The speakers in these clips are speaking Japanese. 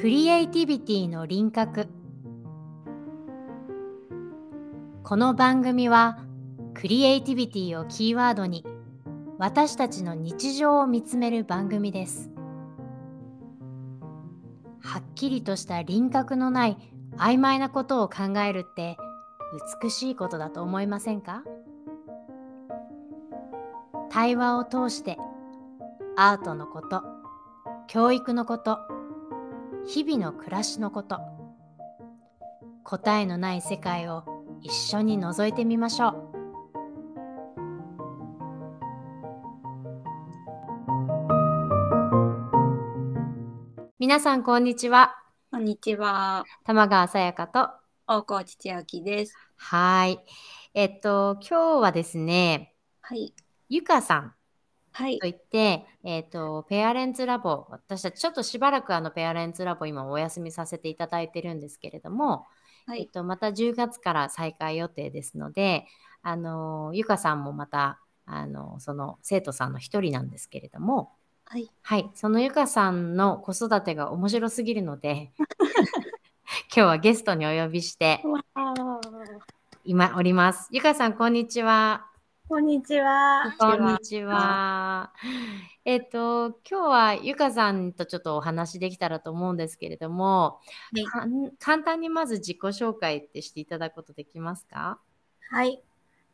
クリエイティビティの輪郭。この番組はクリエイティビティをキーワードに私たちの日常を見つめる番組です。はっきりとした輪郭のない曖昧なことを考えるって美しいことだと思いませんか？対話を通してアートのこと、教育のこと、日々の暮らしのこと、答えのない世界を一緒に覗いてみましょう。皆さんこんにちは。 こんにちは。 玉川さやかと大河内千秋です。 はい。今日はですね、 はい。 ゆかさんはい。 といって、ペアレンツラボ、私たちちょっとしばらくペアレンツラボ今お休みさせていただいてるんですけれども、 はい。 また10月から再開予定ですので、ゆかさんもまた、その生徒さんの一人なんですけれども、 はい。 はい、そのゆかさんの子育てが面白すぎるので、今日はゲストにお呼びしてわあ。 今おります。ゆかさん、こんにちは。 こんにちは。 こんにちは。今日はゆかさんとちょっとお話できたらと思うんですけれども、 はい。 簡単にまず自己紹介ってしていただくことできますか？ はい。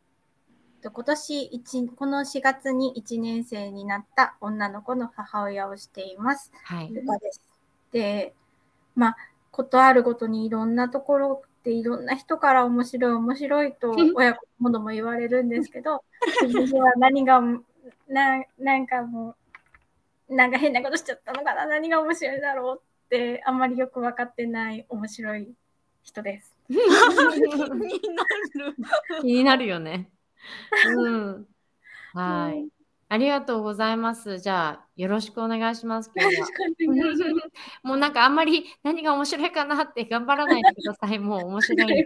この4月に1年生になった女の子の母親をしています。 はい。 ゆかです。で、ことあるごとにいろんなところでいろんな人から面白いと親子もども言われるんですけど、自分ではなんか変なことしちゃったのかな、何が面白いだろうってあんまりよく分かってない面白い人です。 気になる。 気になるよね。うん。はい。ありがとうございます。じゃあ、よろしくお願いします、今日は。もうなんかあんまり何が面白いかなって頑張らないでください。もう面白いんで。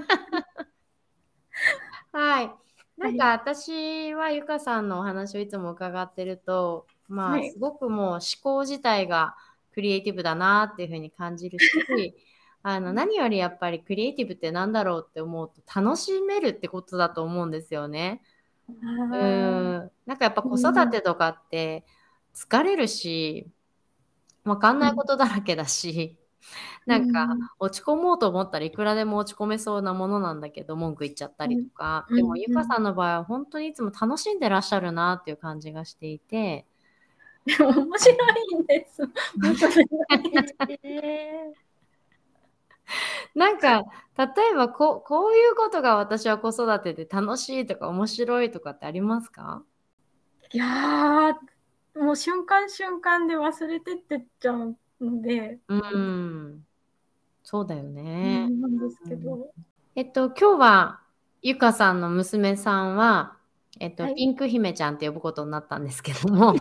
はい。なんか私はゆかさんのお話をいつも伺ってると、すごくもう思考自体がクリエイティブだなっていうふうに感じるし、何よりやっぱりクリエイティブってなんだろうって思うと楽しめるってことだと思うんですよね。なんかやっぱ子育てとかって疲れるし、わかんないことだらけだし、なんか落ち込もうと思ったらいくらでも落ち込めそうなものなんだけど、文句言っちゃったりとか。でもゆかさんの場合は本当にいつも楽しんでらっしゃるなっていう感じがしていて。 でも面白いんです。 なんか例えばこういうことが私は子育てで楽しいとか面白いとかってありますか？ いやー、もう瞬間瞬間で忘れてってっちゃうので、 そうだよね。 なんですけど。 今日はゆかさんの娘さんは、ピンク姫ちゃんって呼ぶことになったんですけども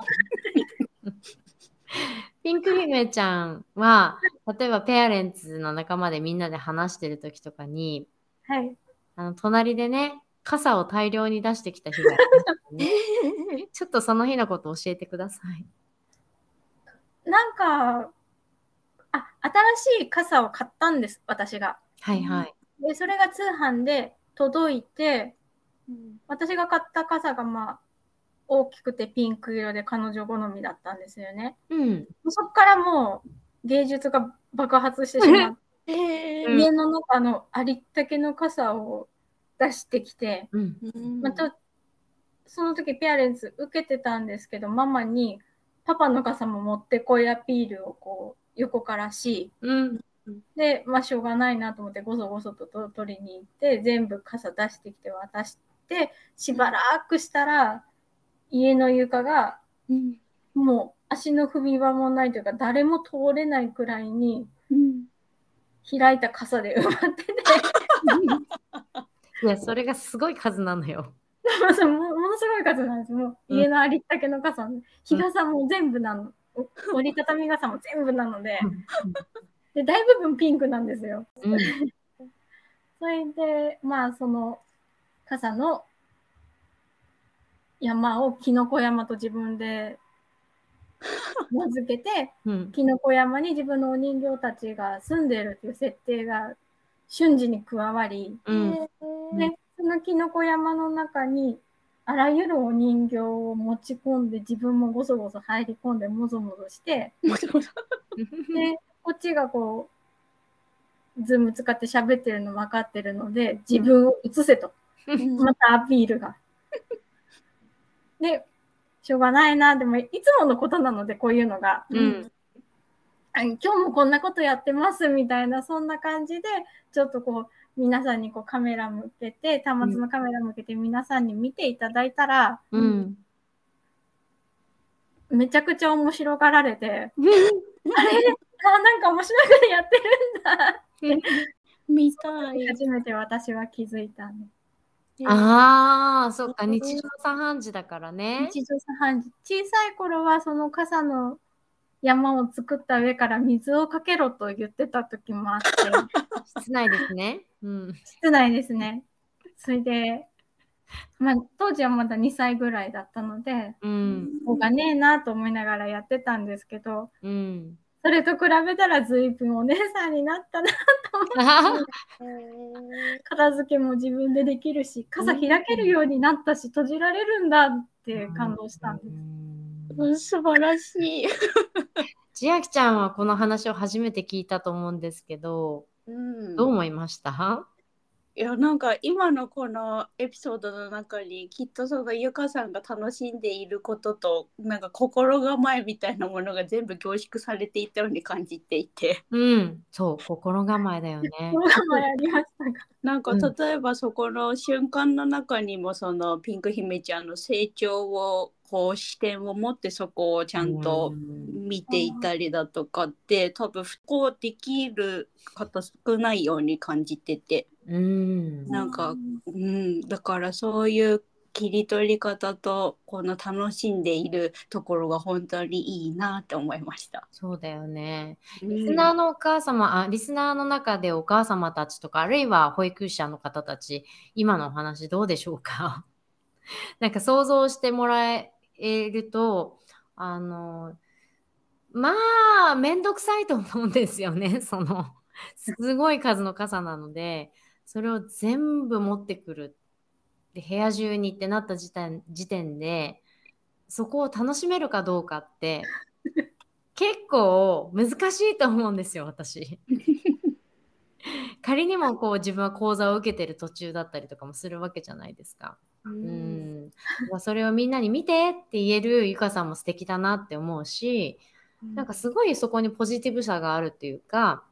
ピンク姫ちゃんは例えばペアレンツの仲間でみんなで話してる時とかに、隣でね傘を大量に出してきた日がありましたね。ちょっとその日のこと教えてください。 なんか新しい傘を買ったんです、私が。 はいはい。 でそれが通販で届いて、私が買った傘が大きくてピンク色で彼女好みだったんですよね。そこからもう芸術が爆発してしまって、家の中のありったけの傘を出してきて、その時ペアレンツ受けてたんですけど、ママにパパの傘も持ってこいアピールをこう横からし、で、しょうがないなと思ってごそごそと取りに行って全部傘出してきて渡して、しばらくしたら家の床がもう足の踏み場もないというか誰も通れないくらいに開いた傘で埋まってていやそれがすごい数なのよ。 ものすごい数なんです。もう家のありったけの傘、日傘も全部なの、折りたたみ傘も全部なので、で大部分ピンクなんですよ。それでその傘の山をキノコ山と自分で名付けて、 うん。 キノコ山に自分のお人形たちが住んでるっていう設定が瞬時に加わり、 うん。 で、そのキノコ山の中にあらゆるお人形を持ち込んで、自分もごそごそ入り込んでもぞもぞして、で、こっちがこう、ズーム使って喋ってるの分かってるので、自分を映せと。またアピールが。で、しょうがないな。でも、いつものことなので、こういうのが。 うん。 今日もこんなことやってますみたいな、そんな感じで、ちょっとこう、皆さんにこうカメラ向けて、端末のカメラ向けて皆さんに見ていただいたら、 うん。 めちゃくちゃ面白がられて、あれなんか面白いことやってるんだって。 見たい。 初めて私は気づいたね。 ああ、そっか、日常茶飯事だからね。 日常茶飯事。小さい頃はその傘の山を作った上から水をかけろと言ってた時もあって。 室内ですね。うん。 室内ですね。それで、まあ、当時はまだ2歳ぐらいだったので、 うん。 しょうがねえなと思いながらやってたんですけど、 うん。 それと比べたら随分お姉さんになったなと思って、片付けも自分でできるし、傘開けるようになったし、閉じられるんだって感動したんです。 素晴らしい。 千秋ちゃんはこの話を初めて聞いたと思うんですけど、どう思いました？ いや、なんか今のこのエピソードの中にきっとそのゆかさんが楽しんでいることとなんか心構えみたいなものが全部凝縮されていたように感じていて、 そう、心構えだよね。 心構えありましたが、 なんか例えばそこの瞬間の中にもそのピンク姫ちゃんの成長をこう視点を持ってそこをちゃんと見ていたりだとかって多分不幸できる方少ないように感じてて、なんか、だからそういう切り取り方とこの楽しんでいるところが本当にいいなって思いました。 そうだよね。リスナーのお母様、リスナーの中でお母様たちとか、あるいは保育者の方たち、今のお話どうでしょうか？なんか想像してもらえると、まあ、めんどくさいと思うんですよね。すごい数の傘なので、それを全部持ってくる。で、部屋中にってなった時点で、そこを楽しめるかどうかって、結構難しいと思うんですよ、私。仮にもこう自分は講座を受けてる途中だったりとかもするわけじゃないですか。それをみんなに見てって言えるゆかさんも素敵だなって思うし、なんかすごいそこにポジティブさがあるっていうか、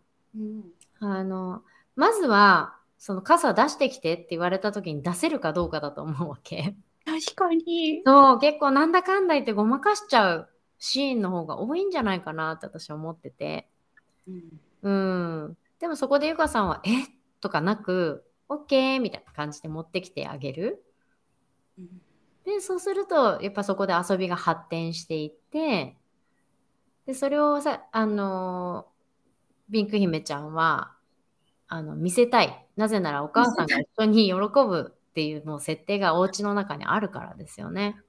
まずはその傘出してきてって言われた時に出せるかどうかだと思うわけ。 確かに。 そう、結構なんだかんだ言ってごまかしちゃうシーンの方が多いんじゃないかなって私は思ってて。でもそこでゆかさんはとかなく OK みたいな感じで持ってきてあげる。で、そうするとやっぱそこで遊びが発展していって、で、それをさ、ピンク姫ちゃんは見せたい。なぜならお母さんが一緒に喜ぶっていうもう設定がお家の中にあるからですよね。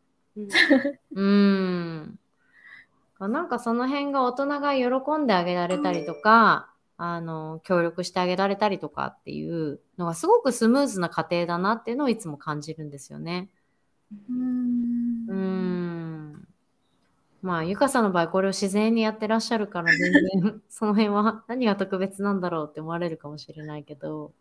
なんかその辺が大人が喜んであげられたりとか、協力してあげられたりとかっていうのがすごくスムーズな過程だなっていうのをいつも感じるんですよね。まあ、ゆかさんの場合これを自然にやってらっしゃるから全然その辺は何が特別なんだろうって思われるかもしれないけど、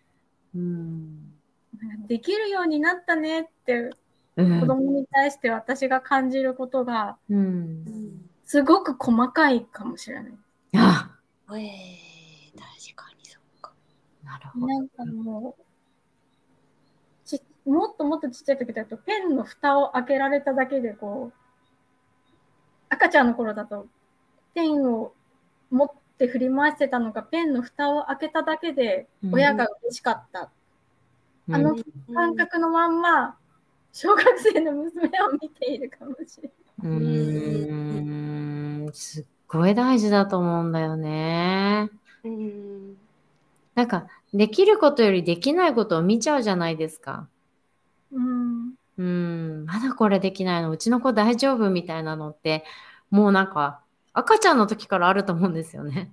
できるようになったねって子供に対して私が感じることが、すごく細かいかもしれない。 確かにそうか。 なるほど。 なんかもっともっとちっちゃい時だとペンの蓋を開けられただけでこう赤ちゃんの頃だとペンを持って振り回してたのがペンの蓋を開けただけで親が嬉しかった。あの感覚のまんま小学生の娘を見ているかもしれない。すっごい大事だと思うんだよね。なんかできることよりできないことを見ちゃうじゃないですか。まだこれできないの、うちの子大丈夫みたいなのってもうなんか赤ちゃんの時からあると思うんですよね。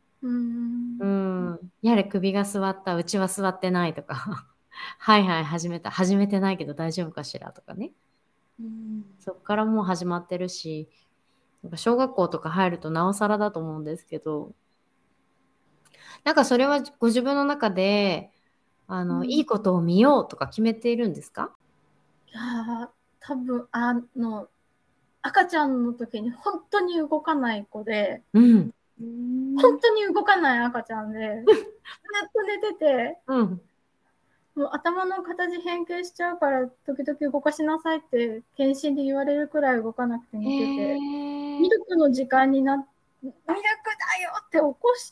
やれ首が座った、うちは座ってないとか。はいはい、始めてないけど大丈夫かしらとかね。そっからもう始まってるし、なんか小学校とか入るとなおさらだと思うんですけど、なんかそれはご自分の中で、いいことを見ようとか決めているんですか？ いや多分赤ちゃんの時に本当に動かない子で、本当に動かない赤ちゃんで、ずっと寝てて、もう頭の形変形しちゃうから時々動かしなさいって検診で言われるくらい動かなくて寝てて、ミルクの時間になってミルクだよって起こして、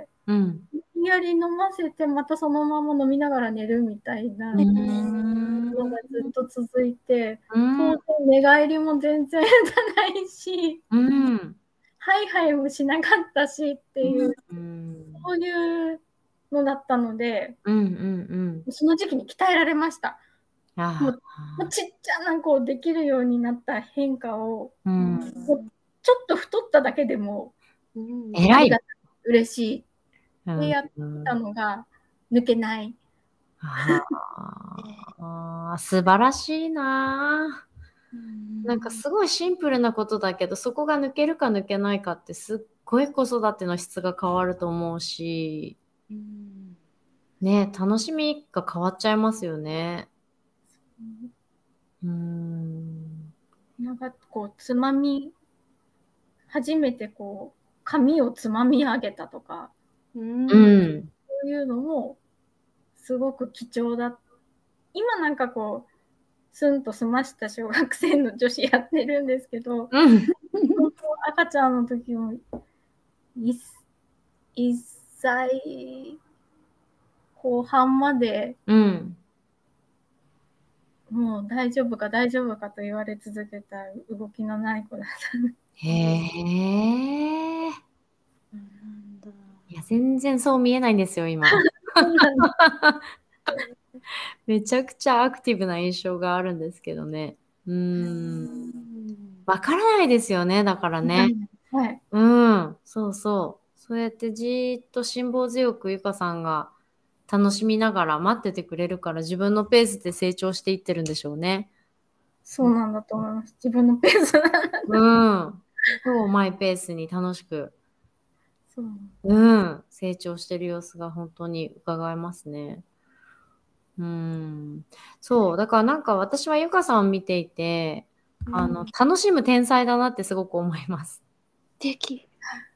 無理やり飲ませてまたそのまま飲みながら寝るみたいなのがずっと続いて、当然寝返りも全然打たないし、ハイハイもしなかったしっていう、そういうのだったので、その時期に鍛えられました。もうちっちゃなこうできるようになった変化を、もうちょっと太っただけでも偉い。 嬉しいでやったのが抜けない。 素晴らしいな。なんかすごいシンプルなことだけど、そこが抜けるか抜けないかってすっごい子育ての質が変わると思うし、ね、楽しみが変わっちゃいますよね。 なんかこう初めてこう髪をつまみ上げたとか、そういうのもすごく貴重だ。今なんかこうスンと済ました小学生の女子やってるんですけど、赤ちゃんの時も1歳後半まで、もう大丈夫か大丈夫かと言われ続けた動きのない子だった。 へえ。いや、全然そう見えないんですよ、今。めちゃくちゃアクティブな印象があるんですけどね。わからないですよね、だからね。そうそう。そうやってじーっと辛抱強くゆかさんが楽しみながら待っててくれるから自分のペースで成長していってるんでしょうね。 そうなんだと思います。自分のペースそうマイペースに楽しく。成長してる様子が本当に伺えますね。そう、だからなんか私はゆかさんを見ていて、楽しむ天才だなってすごく思います。 素敵。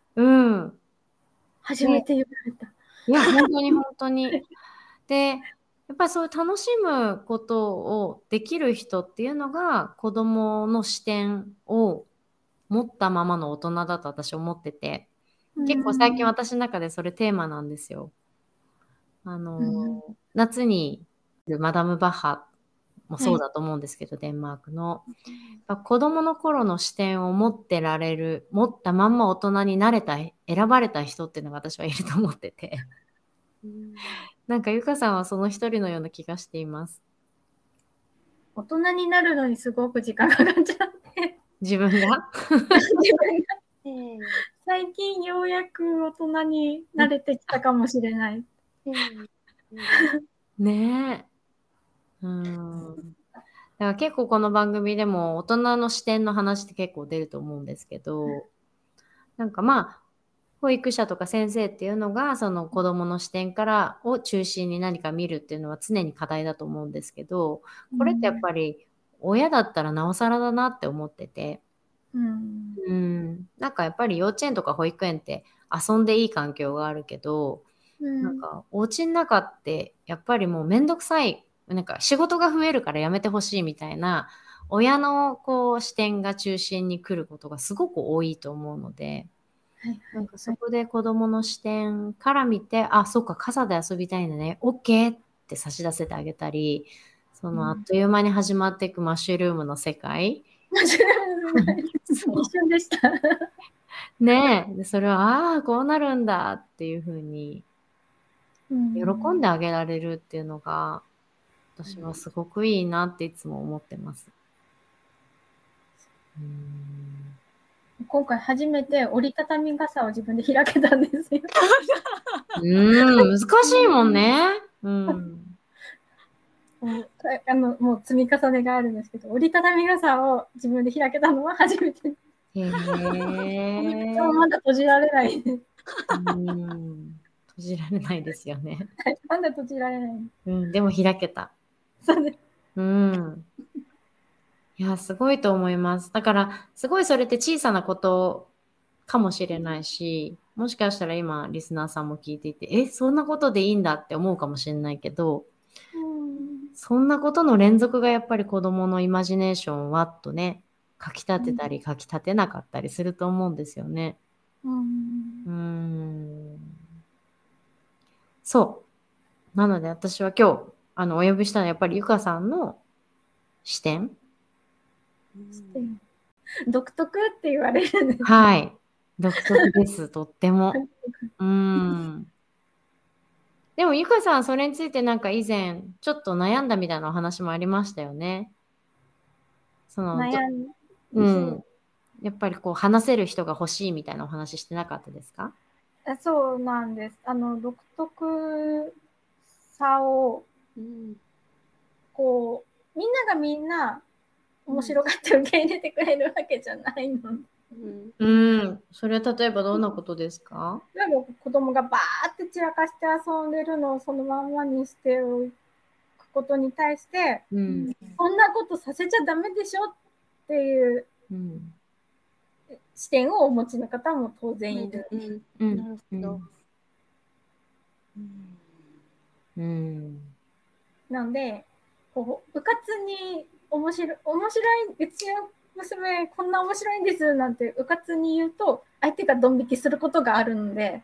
初めて言われた。 いや、本当に本当に。で、やっぱりそういう楽しむことをできる人っていうのが子供の視点を持ったままの大人だと私思ってて、結構最近私の中でそれテーマなんですよ。夏にマダム・バッハもそうだと思うんですけど、デンマークの。子供の頃の視点を持ったまんま大人に選ばれた人っていうのが私はいると思ってて。なんかゆかさんはその一人のような気がしています。 大人になるのにすごく時間かかっちゃって。 自分が最近ようやく大人に慣れてきたかもしれない。 ねえ。だから結構この番組でも大人の視点の話って結構出ると思うんですけど、なんかまあ、保育者とか先生っていうのがその子供の視点を中心に何か見るっていうのは常に課題だと思うんですけど、これってやっぱり親だったらなおさらだなって思ってて、なんかやっぱり幼稚園とか保育園って遊んでいい環境があるけど、なんかお家の中ってやっぱりもうめんどくさい、なんか仕事が増えるからやめてほしいみたいな親のこう視点が中心に来ることがすごく多いと思うので、なんかそこで子供の視点から見て、あ、そっか、傘で遊びたいんだね、OK って差し出せてあげたり、そのあっという間に始まっていくマッシュルームの世界。 一瞬でした。 ねえ、でそれは、ああ、こうなるんだっていうふうに、喜んであげられるっていうのが、私はすごくいいなっていつも思ってます。 今回初めて折りたたみ傘を自分で開けたんですよ。 難しいもんね。 もう積み重ねがあるんですけど、折りたたみ傘を自分で開けたのは初めて。へえ。まだ閉じられないです。 閉じられないですよね。 まだ閉じられない。 でも開けた。 そうです。 いや、すごいと思います。だから、すごいそれって小さなことかもしれないし、もしかしたら今、リスナーさんも聞いていて、そんなことでいいんだって思うかもしれないけど、そんなことの連続がやっぱり子供のイマジネーションをわっとね、かき立てたり、かき立てなかったりすると思うんですよね。そう。なので私は今日、お呼びしたのはやっぱりゆかさんの視点。 独特って言われるんです。 はい。独特です。とっても。でもゆかさんそれについてなんか以前ちょっと悩んだみたいなお話もありましたよね。やっぱりこう話せる人が欲しいみたいなお話してなかったですか？ そうなんです。独特さを、こうみんながみんな面白がって受け入れてくれるわけじゃないの。 それは例えばどんなことですか？ でも子供がバーって散らかして遊んでるのをそのままにしておくことに対して、そんなことさせちゃダメでしょっていう視点をお持ちの方も当然いる。なるほど。なんでこう部活に面白い、うちの娘こんな面白いんですなんてうかつに言うと相手がドン引きすることがあるので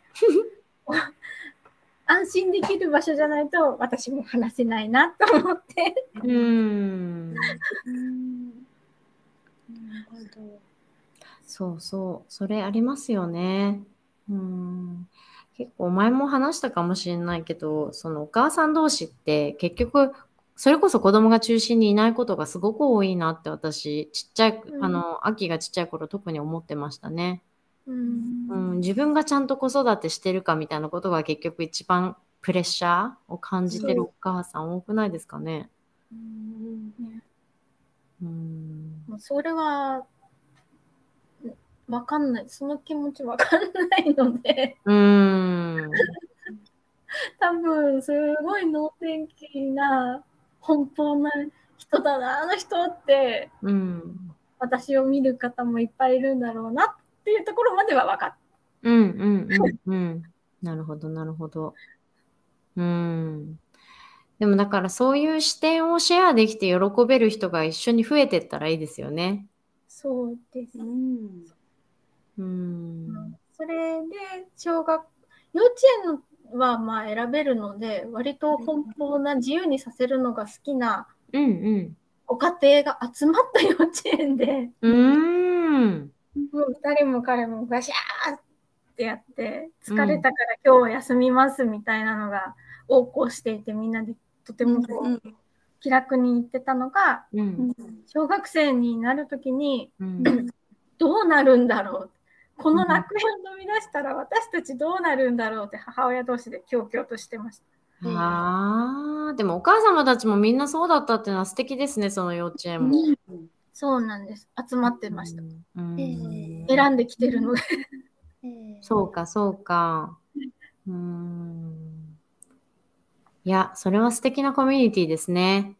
安心できる場所じゃないと私も話せないなと思ってそうそう、それありますよね。結構前も話したかもしれないけど、そのお母さん同士って結局それこそ子供が中心にいないことがすごく多いなって私秋がちっちゃい頃特に思ってましたね。自分がちゃんと子育てしてるかみたいなことが結局一番プレッシャーを感じてるお母さん多くないですかね。 それはわかんない。その気持ちわかんないので多分すごい能天気な本当な人だなあの人って、私を見る方もいっぱいいるんだろうなっていうところまでは分かった。 なるほどなるほど。でもだからそういう視点をシェアできて喜べる人が一緒に増えてったらいいですよね。 そうです。それで幼稚園はまあ選べるので割と奔放な自由にさせるのが好きなご家庭が集まった幼稚園でもう誰も彼もガシャーってやって疲れたから今日は休みますみたいなのが横行していてみんなでとても気楽に言ってたのが、小学生になるときに、どうなるんだろう、この楽園を飲み出したら私たちどうなるんだろうって母親同士でキョウキョウとしてました。 でもお母様たちもみんなそうだったっていうのは素敵ですね、その幼稚園も。 そうなんです。集まってました。選んできてるのでそうかそうか。いや、それは素敵なコミュニティですね。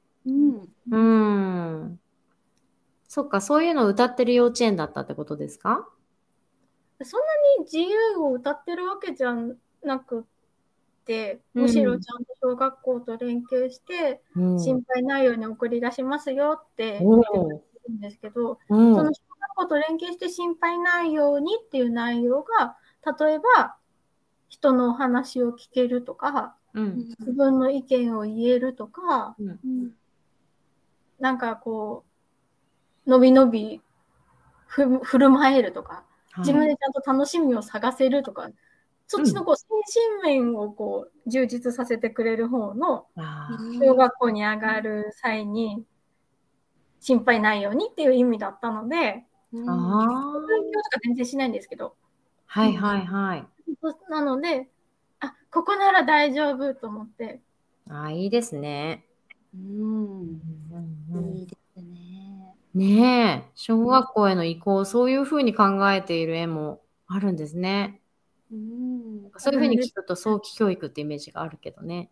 そっか、そういうのを歌ってる幼稚園だったってことですか？ そんなに自由を歌ってるわけじゃなくて、むしろちゃんと小学校と連携して、心配ないように送り出しますよって言ってるんですけど、その小学校と連携して心配ないようにっていう内容が、例えば人のお話を聞けるとか、自分の意見を言えるとか、なんかこうのびのび振る舞えるとか、自分でちゃんと楽しみを探せるとか、そっちのこう精神面をこう充実させてくれる方の小学校に上がる際に心配ないようにっていう意味だったので、 あ勉強とか全然しないんですけど。 はいはいはい。 なので、ここなら大丈夫と思って。 いいですね。 いいですね。 ねえ、小学校への移行、そういうふうに考えている絵もあるんですね。そういうふうに聞くと早期教育ってイメージがあるけどね。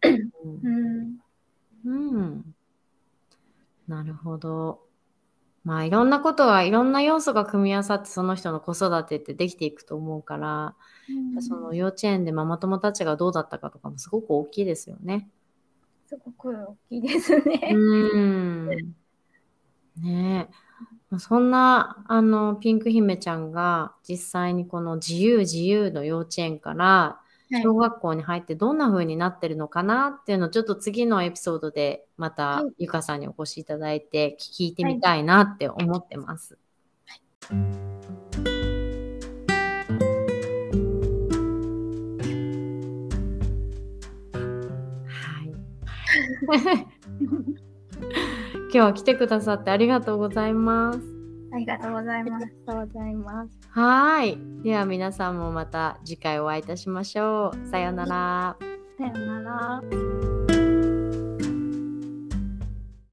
なるほど。まあいろんなことが、いろんな要素が組み合わさってその人の子育てってできていくと思うから、その幼稚園でママ友たちがどうだったかとかもすごく大きいですよね。 すごく大きいですね。 ねえ。そんなピンク姫ちゃんが実際にこの自由の幼稚園から小学校に入ってどんな風になってるのかなっていうのをちょっと次のエピソードでまたゆかさんにお越しいただいて聞いてみたいなって思ってます。今日は来てくださってありがとうございます。 ありがとうございます。 はい。では皆さんもまた次回お会いいたしましょう。さようなら。 さようなら。